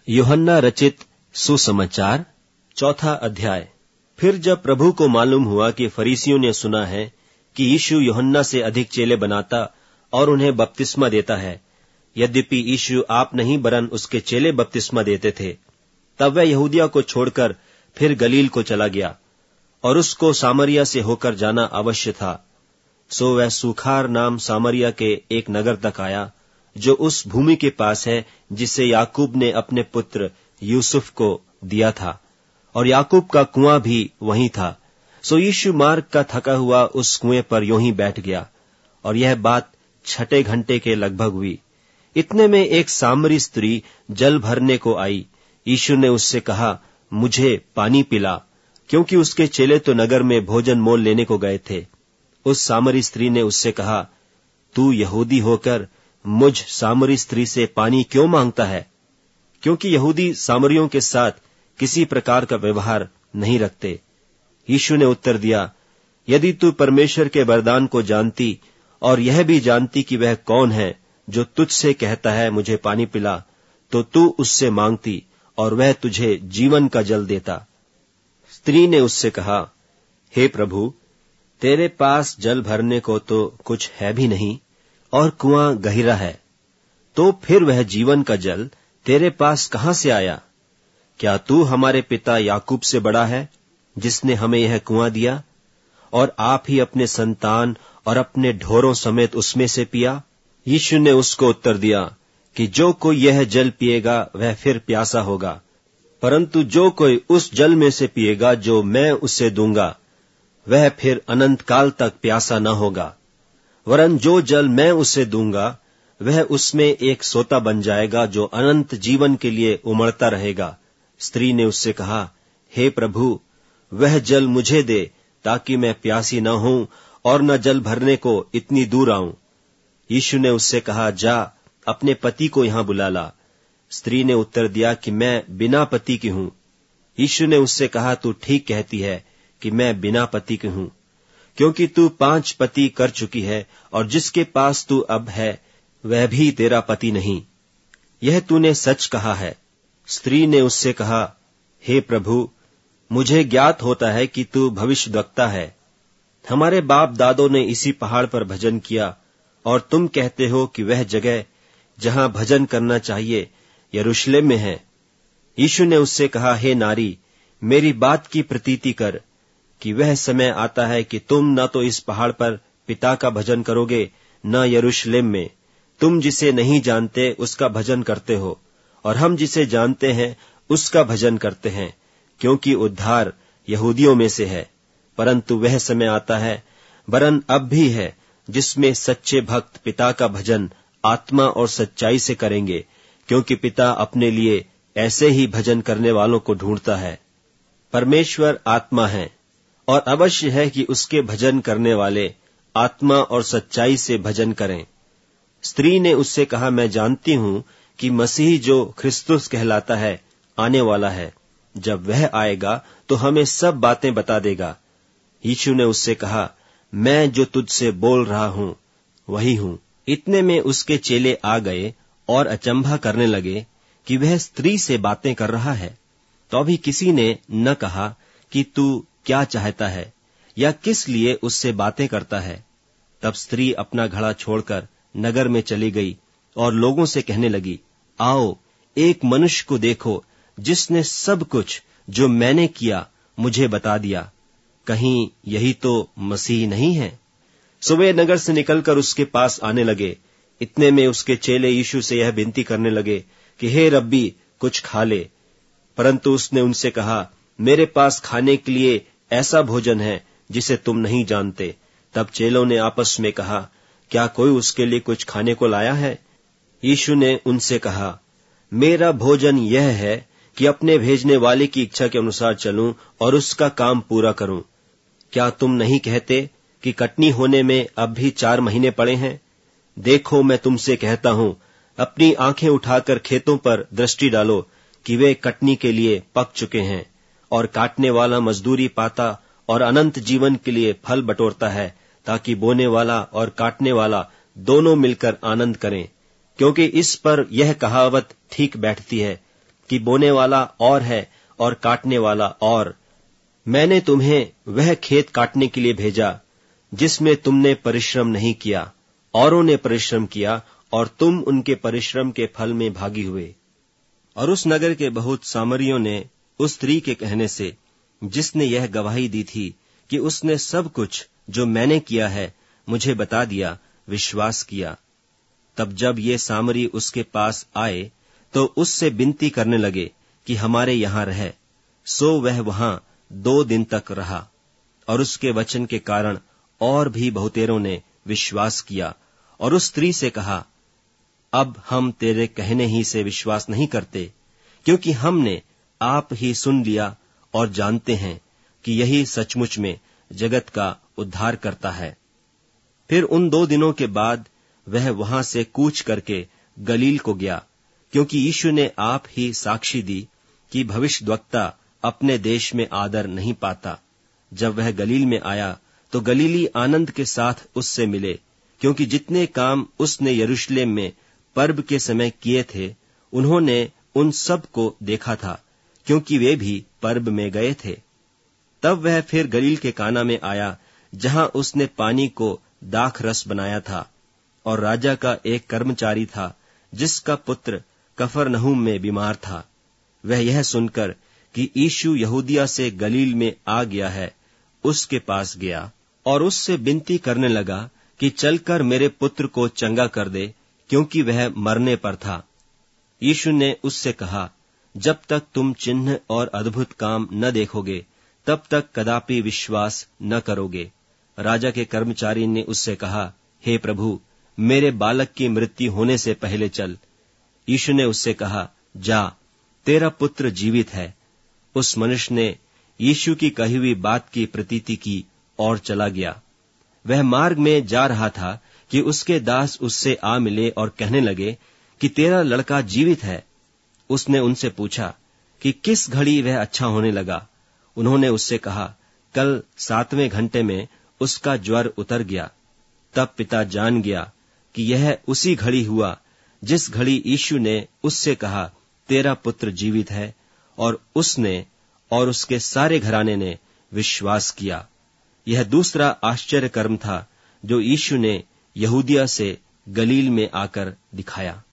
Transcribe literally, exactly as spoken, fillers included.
यूहन्ना रचित सुसमाचार चौथा अध्याय। फिर जब प्रभु को मालूम हुआ कि फरीसियों ने सुना है कि यीशु यूहन्ना से अधिक चेले बनाता और उन्हें बपतिस्मा देता है, यद्यपि यीशु आप नहीं वरन उसके चेले बपतिस्मा देते थे, तब वह यहूदिया को छोड़कर फिर गलील को चला गया और उसको सामरिया से होकर जाना अवश्य था। सो वह सूखार नाम सामरिया के एक नगर तक आया, जो उस भूमि के पास है जिसे याकूब ने अपने पुत्र यूसुफ को दिया था, और याकूब का कुआं भी वहीं था। सो यीशु मार्ग का थका हुआ उस कुएं पर यूं ही बैठ गया, और यह बात छठे घंटे के लगभग हुई। इतने में एक सामरी स्त्री जल भरने को आई। यीशु ने उससे कहा, मुझे पानी पिला, क्योंकि उसके चेले तो नगर में भोजन मोल लेने को गए थे। उस सामरी स्त्री ने उससे कहा, तू यहूदी होकर मुझ सामरी स्त्री से पानी क्यों मांगता है? क्योंकि यहूदी सामरियों के साथ किसी प्रकार का व्यवहार नहीं रखते। यीशु ने उत्तर दिया, यदि तू परमेश्वर के वरदान को जानती और यह भी जानती कि वह कौन है जो तुझसे कहता है मुझे पानी पिला, तो तू उससे मांगती और वह तुझे जीवन का जल देता। स्त्री ने उससे कहा, हे प्रभु, तेरे पास जल भरने को तो कुछ है भी नहीं और कुआं गहरा है, तो फिर वह जीवन का जल तेरे पास कहां से आया? क्या तू हमारे पिता याकूब से बड़ा है, जिसने हमें यह कुआं दिया, और आप ही अपने संतान और अपने ढोरों समेत उसमें से पिया? यीशु ने उसको उत्तर दिया कि जो कोई यह जल पिएगा वह फिर प्यासा होगा, परंतु जो कोई उस जल में से पिएगा जो मैं उसे दूंगा, वह फिर अनंत काल तक प्यासा न होगा, वरन जो जल मैं उसे दूंगा वह उसमें एक सोता बन जाएगा जो अनंत जीवन के लिए उमड़ता रहेगा। स्त्री ने उससे कहा, हे प्रभु, वह जल मुझे दे, ताकि मैं प्यासी न हूं और न जल भरने को इतनी दूर आऊं। यीशु ने उससे कहा, जा अपने पति को यहां बुला ला। स्त्री ने उत्तर दिया कि मैं बिना पति की हूं। यीशु ने उससे कहा, तू ठीक कहती है कि मैं बिना पति की हूं, क्योंकि तू पांच पति कर चुकी है, और जिसके पास तू अब है वह भी तेरा पति नहीं। यह तूने सच कहा है। स्त्री ने उससे कहा, हे प्रभु, मुझे ज्ञात होता है कि तू भविष्यद्वक्ता है। हमारे बाप दादों ने इसी पहाड़ पर भजन किया, और तुम कहते हो कि वह जगह जहां भजन करना चाहिए यरूशलेम में है। यीशु ने उससे कहा, हे नारी, मेरी बात की प्रतीति कर कि वह समय आता है कि तुम न तो इस पहाड़ पर पिता का भजन करोगे, न यरूशलेम में। तुम जिसे नहीं जानते उसका भजन करते हो, और हम जिसे जानते हैं उसका भजन करते हैं, क्योंकि उद्धार यहूदियों में से है। परंतु वह समय आता है, वरन अब भी है, जिसमें सच्चे भक्त पिता का भजन आत्मा और सच्चाई से करेंगे, क्योंकि पिता अपने लिए ऐसे ही भजन करने वालों को ढूंढता है। परमेश्वर आत्मा है, और अवश्य है कि उसके भजन करने वाले आत्मा और सच्चाई से भजन करें। स्त्री ने उससे कहा, मैं जानती हूं कि मसीह जो क्रिस्तुस कहलाता है आने वाला है। जब वह आएगा तो हमें सब बातें बता देगा। यीशु ने उससे कहा, मैं जो तुझसे बोल रहा हूं वही हूं। इतने में उसके चेले आ गए और अचंभा करने लगे कि वह स्त्री से बातें कर रहा है। तो अभी किसी ने न कहा कि तू क्या चाहता है या किस लिए उससे बातें करता है। तब स्त्री अपना घड़ा छोड़कर नगर में चली गई और लोगों से कहने लगी, आओ, एक मनुष्य को देखो जिसने सब कुछ जो मैंने किया मुझे बता दिया। कहीं यही तो मसीह नहीं है? सो वे नगर से निकलकर उसके पास आने लगे। इतने में उसके चेले यीशु से यह विनती करने लगे कि हे रब्बी, कुछ खा ले। परंतु उसने उनसे कहा, मेरे पास खाने के लिए ऐसा भोजन है जिसे तुम नहीं जानते। तब चेलों ने आपस में कहा, क्या कोई उसके लिए कुछ खाने को लाया है? यीशु ने उनसे कहा, मेरा भोजन यह है कि अपने भेजने वाले की इच्छा के अनुसार चलूं और उसका काम पूरा करूं। क्या तुम नहीं कहते कि कटनी होने में अब भी चार महीने पड़े हैं? देखो, मैं तुमसे कहता हूं, अपनी आंखें उठाकर खेतों पर दृष्टि डालो कि वे कटनी के लिए पक चुके हैं, और काटने वाला मजदूरी पाता और अनंत जीवन के लिए फल बटोरता है, ताकि बोने वाला और काटने वाला दोनों मिलकर आनंद करें। क्योंकि इस पर यह कहावत ठीक बैठती है, कि बोने वाला और है और काटने वाला और। मैंने तुम्हें वह खेत काटने के लिए भेजा जिसमें तुमने परिश्रम नहीं किया, औरों ने परिश्रम किया और तुम उनके परिश्रम के फल में भागी हुए। और उस नगर के बहुत सामरियों ने उस स्त्री के कहने से, जिसने यह गवाही दी थी कि उसने सब कुछ जो मैंने किया है मुझे बता दिया, विश्वास किया। तब जब ये सामरी उसके पास आए तो उससे विनती करने लगे कि हमारे यहां रह। सो वह वहां दो दिन तक रहा, और उसके वचन के कारण और भी बहुतेरों ने विश्वास किया। और उस स्त्री से कहा, अब हम तेरे कहने ही से विश्वास नहीं करते, क्योंकि हमने आप ही सुन लिया और जानते हैं कि यही सचमुच में जगत का उद्धार करता है। फिर उन दो दिनों के बाद वह वहां से कूच करके गलील को गया, क्योंकि यीशु ने आप ही साक्षी दी कि भविष्यद्वक्ता अपने देश में आदर नहीं पाता। जब वह गलील में आया तो गलीली आनंद के साथ उससे मिले, क्योंकि जितने काम उसने यरूशलेम में पर्व के समय किए थे उन्होंने उन सब को देखा था, क्योंकि वे भी पर्व में गए थे। तब वह फिर गलील के काना में आया, जहां उसने पानी को दाख रस बनाया था। और राजा का एक कर्मचारी था जिसका पुत्र कफरनहूम में बीमार था। वह यह सुनकर कि यीशु यहूदिया से गलील में आ गया है, उसके पास गया और उससे विनती करने लगा कि चलकर मेरे पुत्र को चंगा कर दे, क्योंकि वह मरने पर था। यीशु ने उससे कहा, जब तक तुम चिन्ह और अद्भुत काम न देखोगे तब तक कदापि विश्वास न करोगे। राजा के कर्मचारी ने उससे कहा, हे प्रभु, मेरे बालक की मृत्यु होने से पहले चल। यीशु ने उससे कहा, जा, तेरा पुत्र जीवित है। उस मनुष्य ने यीशु की कही हुई बात की प्रतीति की और चला गया। वह मार्ग में जा रहा था कि उसके दास उससे आ मिले और कहने लगे कि तेरा लड़का जीवित है। उसने उनसे पूछा कि किस घड़ी वह अच्छा होने लगा। उन्होंने उससे कहा, कल सातवें घंटे में उसका ज्वर उतर गया। तब पिता जान गया कि यह उसी घड़ी हुआ जिस घड़ी यीशु ने उससे कहा, तेरा पुत्र जीवित है, और उसने और उसके सारे घराने ने विश्वास किया। यह दूसरा आश्चर्य कर्म था जो यीशु ने यहूदिया से गलील में आकर दिखाया।